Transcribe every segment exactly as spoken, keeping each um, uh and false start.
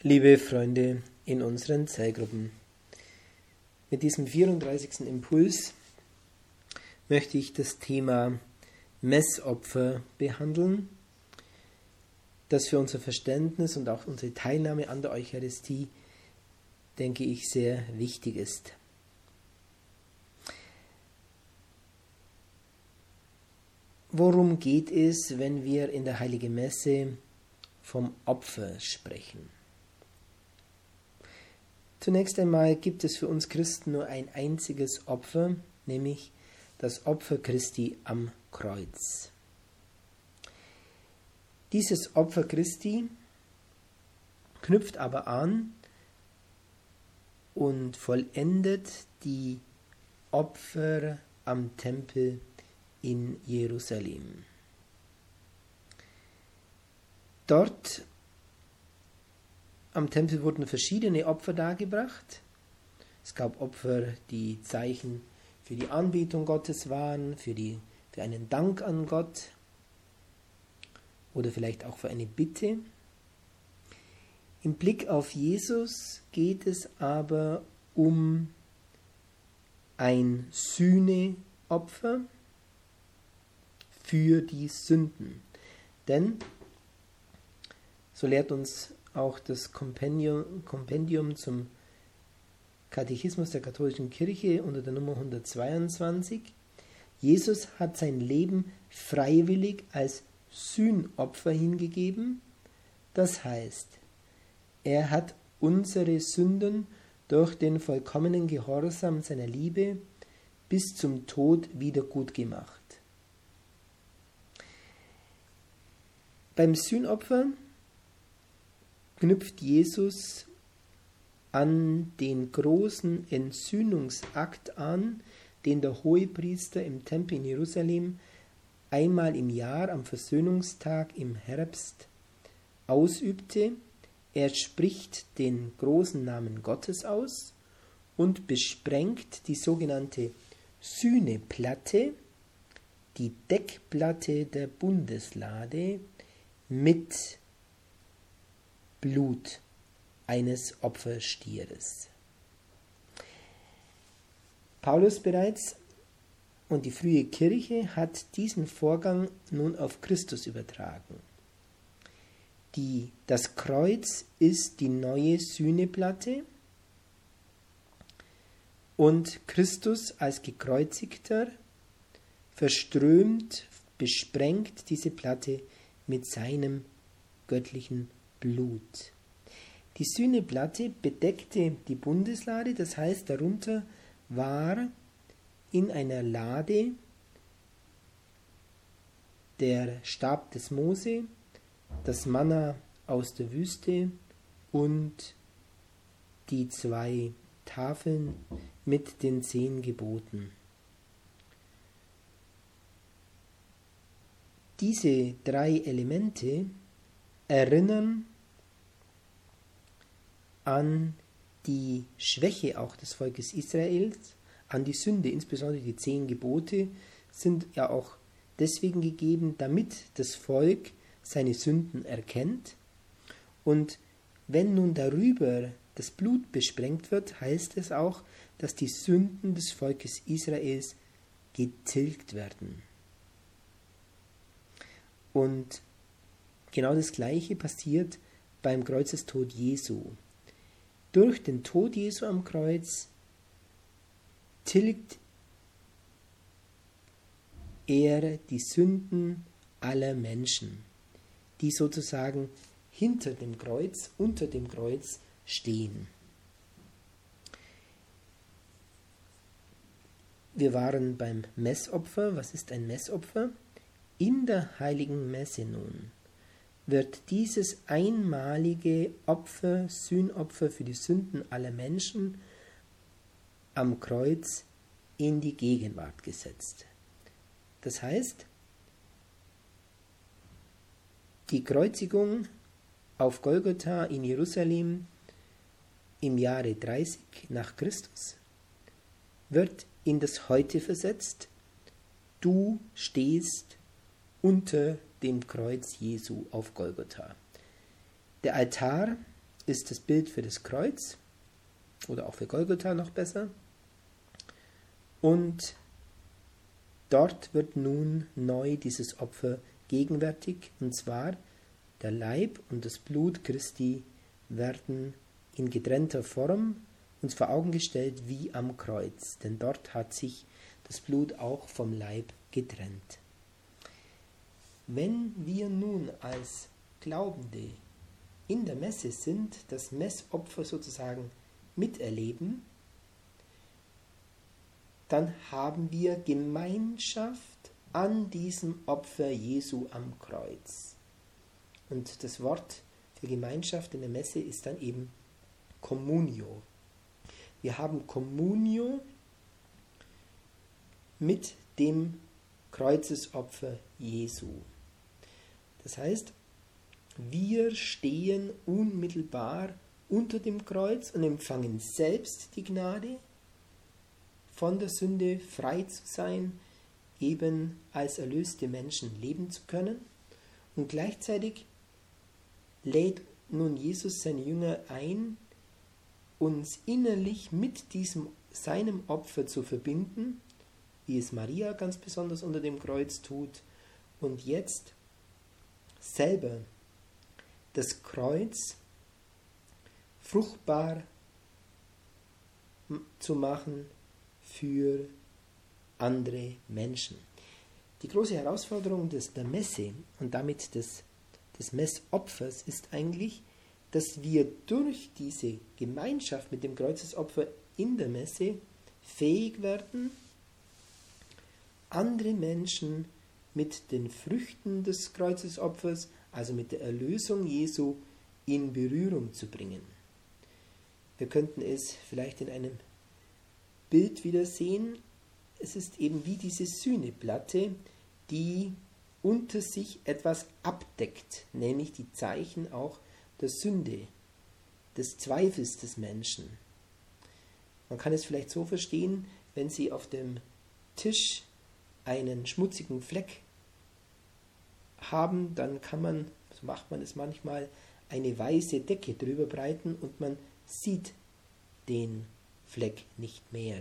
Liebe Freunde in unseren Zellgruppen, mit diesem vierunddreißigsten Impuls möchte ich das Thema Messopfer behandeln, das für unser Verständnis und auch unsere Teilnahme an der Eucharistie, denke ich, sehr wichtig ist. Worum geht es, wenn wir in der Heiligen Messe vom Opfer sprechen? Zunächst einmal gibt es für uns Christen nur ein einziges Opfer, nämlich das Opfer Christi am Kreuz. Dieses Opfer Christi knüpft aber an und vollendet die Opfer am Tempel in Jerusalem. Dort am Tempel wurden verschiedene Opfer dargebracht. Es gab Opfer, die Zeichen für die Anbetung Gottes waren, für, die, für einen Dank an Gott oder vielleicht auch für eine Bitte. Im Blick auf Jesus geht es aber um ein Sühneopfer für die Sünden. Denn, so lehrt uns auch das Kompendium, Kompendium zum Katechismus der katholischen Kirche unter der Nummer hundertzweiundzwanzig, Jesus hat sein Leben freiwillig als Sühnopfer hingegeben. Das heißt, er hat unsere Sünden durch den vollkommenen Gehorsam seiner Liebe bis zum Tod wieder gut gemacht. Beim Sühnopfer knüpft Jesus an den großen Entsühnungsakt an, den der Hohepriester im Tempel in Jerusalem einmal im Jahr am Versöhnungstag im Herbst ausübte. Er spricht den großen Namen Gottes aus und besprengt die sogenannte Sühneplatte, die Deckplatte der Bundeslade, mit Blut eines Opferstieres. Paulus bereits und die frühe Kirche hat diesen Vorgang nun auf Christus übertragen. Die, das Kreuz ist die neue Sühneplatte und Christus als Gekreuzigter verströmt, besprengt diese Platte mit seinem göttlichen Blut. Die Sühneplatte bedeckte die Bundeslade, das heißt, darunter war in einer Lade der Stab des Mose, das Manna aus der Wüste und die zwei Tafeln mit den zehn Geboten. Diese drei Elemente erinnern an die Schwäche auch des Volkes Israels, an die Sünde, insbesondere die zehn Gebote sind ja auch deswegen gegeben, damit das Volk seine Sünden erkennt. Und wenn nun darüber das Blut besprengt wird, heißt es auch, dass die Sünden des Volkes Israels getilgt werden. Und genau das Gleiche passiert beim Kreuzestod Jesu. Durch den Tod Jesu am Kreuz tilgt er die Sünden aller Menschen, die sozusagen hinter dem Kreuz, unter dem Kreuz stehen. Wir waren beim Messopfer. Was ist ein Messopfer? In der Heiligen Messe nun wird dieses einmalige Opfer, Sühnopfer für die Sünden aller Menschen am Kreuz in die Gegenwart gesetzt. Das heißt, die Kreuzigung auf Golgotha in Jerusalem im Jahre dreißig nach Christus wird in das Heute versetzt. Du stehst unter dem Kreuz Jesu auf Golgotha. Der Altar ist das Bild für das Kreuz oder auch für Golgotha noch besser. Und dort wird nun neu dieses Opfer gegenwärtig, und zwar der Leib und das Blut Christi werden in getrennter Form uns vor Augen gestellt wie am Kreuz, denn dort hat sich das Blut auch vom Leib getrennt. Wenn wir nun als Glaubende in der Messe sind, das Messopfer sozusagen miterleben, dann haben wir Gemeinschaft an diesem Opfer Jesu am Kreuz. Und das Wort für Gemeinschaft in der Messe ist dann eben Communio. Wir haben Communio mit dem Kreuzesopfer Jesu. Das heißt, wir stehen unmittelbar unter dem Kreuz und empfangen selbst die Gnade, von der Sünde frei zu sein, eben als erlöste Menschen leben zu können. Und gleichzeitig lädt nun Jesus seine Jünger ein, uns innerlich mit diesem seinem Opfer zu verbinden, wie es Maria ganz besonders unter dem Kreuz tut, und jetzt selber das Kreuz fruchtbar zu machen für andere Menschen. Die große Herausforderung des, der Messe und damit des, des Messopfers ist eigentlich, dass wir durch diese Gemeinschaft mit dem Kreuzesopfer in der Messe fähig werden, andere Menschen mit den Früchten des Kreuzesopfers, also mit der Erlösung Jesu, in Berührung zu bringen. Wir könnten es vielleicht in einem Bild wieder sehen. Es ist eben wie diese Sühneplatte, die unter sich etwas abdeckt, nämlich die Zeichen auch der Sünde, des Zweifels des Menschen. Man kann es vielleicht so verstehen, wenn Sie auf dem Tisch einen schmutzigen Fleck haben, dann kann man, so macht man es manchmal, eine weiße Decke drüber breiten und man sieht den Fleck nicht mehr.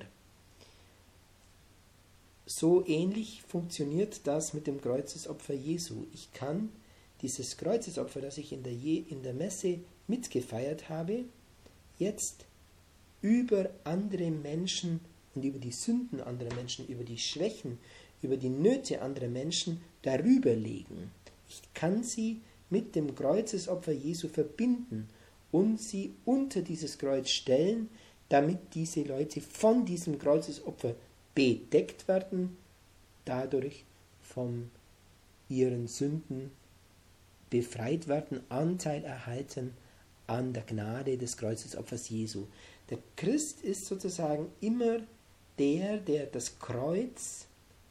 So ähnlich funktioniert das mit dem Kreuzesopfer Jesu. Ich kann dieses Kreuzesopfer, das ich in der, Je- in der Messe mitgefeiert habe, jetzt über andere Menschen und über die Sünden anderer Menschen, über die Schwächen, über die Nöte anderer Menschen darüber legen. Ich kann sie mit dem Kreuzesopfer Jesu verbinden und sie unter dieses Kreuz stellen, damit diese Leute von diesem Kreuzesopfer bedeckt werden, dadurch von ihren Sünden befreit werden, Anteil erhalten an der Gnade des Kreuzesopfers Jesu. Der Christ ist sozusagen immer der, der das Kreuz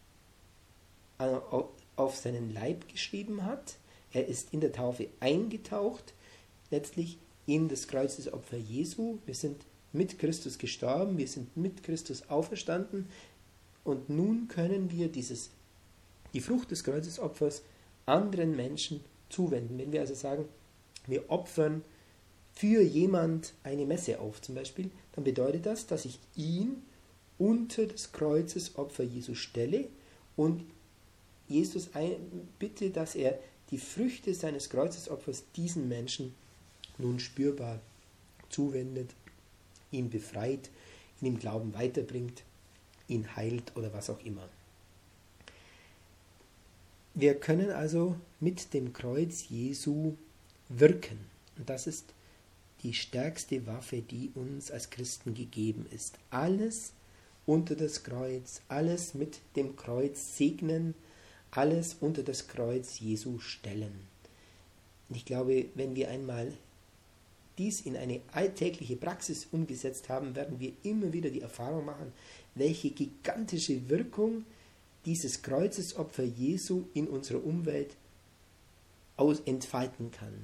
auf seinen Leib geschrieben hat. Er ist in der Taufe eingetaucht, letztlich in das Kreuzesopfer Jesu. Wir sind mit Christus gestorben, wir sind mit Christus auferstanden und nun können wir dieses, die Frucht des Kreuzesopfers anderen Menschen zuwenden. Wenn wir also sagen, wir opfern für jemand eine Messe auf zum Beispiel, dann bedeutet das, dass ich ihn unter das Kreuzesopfer Jesu stelle und Jesus bitte, dass er die Früchte seines Kreuzesopfers diesen Menschen nun spürbar zuwendet, ihn befreit, ihn im Glauben weiterbringt, ihn heilt oder was auch immer. Wir können also mit dem Kreuz Jesu wirken. Und das ist die stärkste Waffe, die uns als Christen gegeben ist. Alles unter das Kreuz, alles mit dem Kreuz segnen, alles unter das Kreuz Jesu stellen. Und ich glaube, wenn wir einmal dies in eine alltägliche Praxis umgesetzt haben, werden wir immer wieder die Erfahrung machen, welche gigantische Wirkung dieses Kreuzesopfer Jesu in unserer Umwelt aus entfalten kann.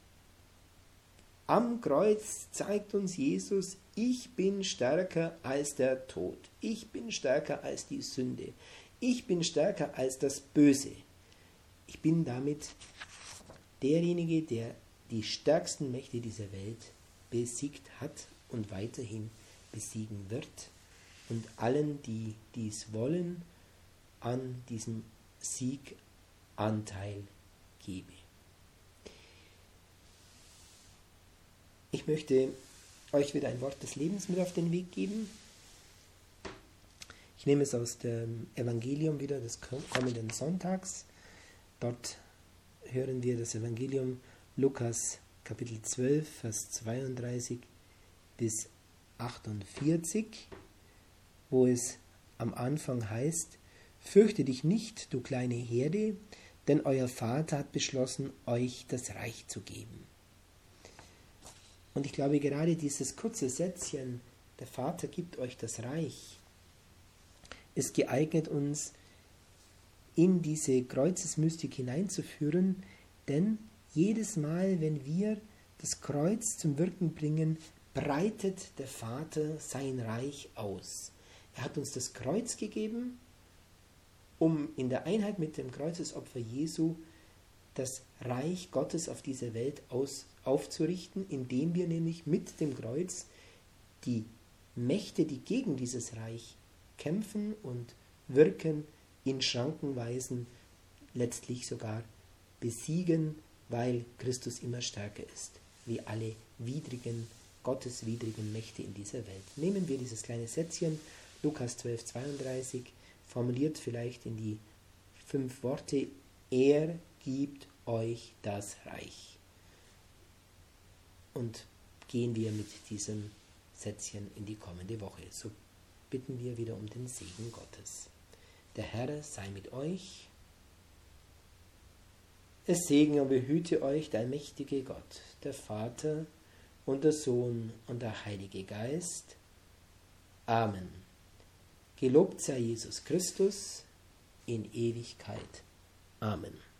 Am Kreuz zeigt uns Jesus, ich bin stärker als der Tod, ich bin stärker als die Sünde, ich bin stärker als das Böse. Ich bin damit derjenige, der die stärksten Mächte dieser Welt besiegt hat und weiterhin besiegen wird und allen, die dies wollen, an diesem Sieg Anteil gebe. Ich möchte euch wieder ein Wort des Lebens mit auf den Weg geben. Ich nehme es aus dem Evangelium wieder des kommenden Sonntags. Dort hören wir das Evangelium Lukas Kapitel zwölf, Vers zweiunddreißig bis achtundvierzig, wo es am Anfang heißt: Fürchte dich nicht, du kleine Herde, denn euer Vater hat beschlossen, euch das Reich zu geben. Und ich glaube, gerade dieses kurze Sätzchen, der Vater gibt euch das Reich, ist geeignet, uns in diese Kreuzesmystik hineinzuführen, denn jedes Mal, wenn wir das Kreuz zum Wirken bringen, breitet der Vater sein Reich aus. Er hat uns das Kreuz gegeben, um in der Einheit mit dem Kreuzesopfer Jesu das Reich Gottes auf dieser Welt aus, aufzurichten, indem wir nämlich mit dem Kreuz die Mächte, die gegen dieses Reich kämpfen und wirken, in Schranken weisen, letztlich sogar besiegen, weil Christus immer stärker ist, wie alle widrigen, gotteswidrigen Mächte in dieser Welt. Nehmen wir dieses kleine Sätzchen, Lukas zwölf, zweiunddreißig, formuliert vielleicht in die fünf Worte: Er gibt euch das Reich. Und gehen wir mit diesem Sätzchen in die kommende Woche. So bitten wir wieder um den Segen Gottes. Der Herr sei mit euch. Es segne und behüte euch der allmächtige Gott, der Vater und der Sohn und der Heilige Geist. Amen. Gelobt sei Jesus Christus in Ewigkeit. Amen.